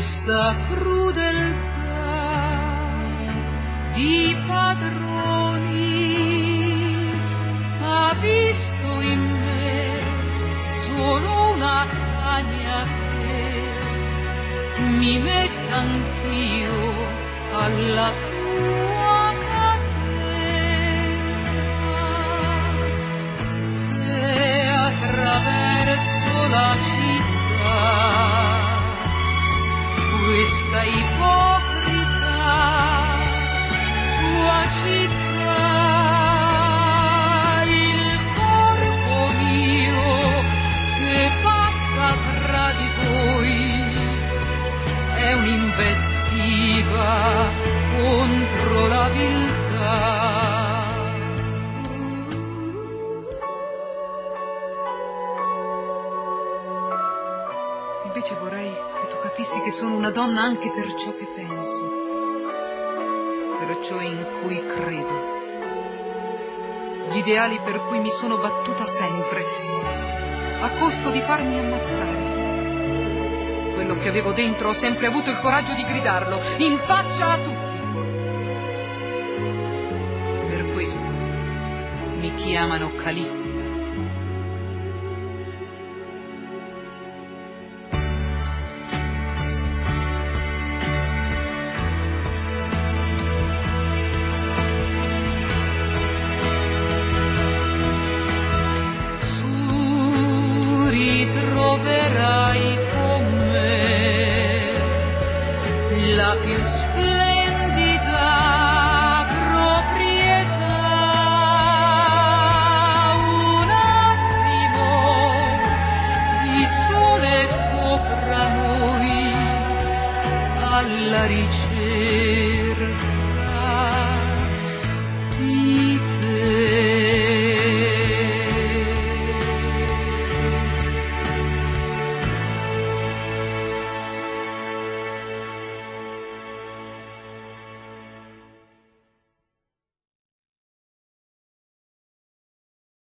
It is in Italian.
questa crudeltà di padroni ha visto in me solo una cagna che mi metta anch'io alla tua catena. Se attraverso la città questa ipocrita tua città, il corpo mio che passa tra di voi è un'invettiva contro la viltà. Invece vorrei che tu capissi che sono una donna anche per ciò che penso, per ciò in cui credo, gli ideali per cui mi sono battuta sempre, a costo di farmi ammazzare. Quello che avevo dentro ho sempre avuto il coraggio di gridarlo in faccia a tutti. Per questo mi chiamano Caligula. Ritroverai con me la più splendida proprietà, un attimo di sole sopra noi alla ricerca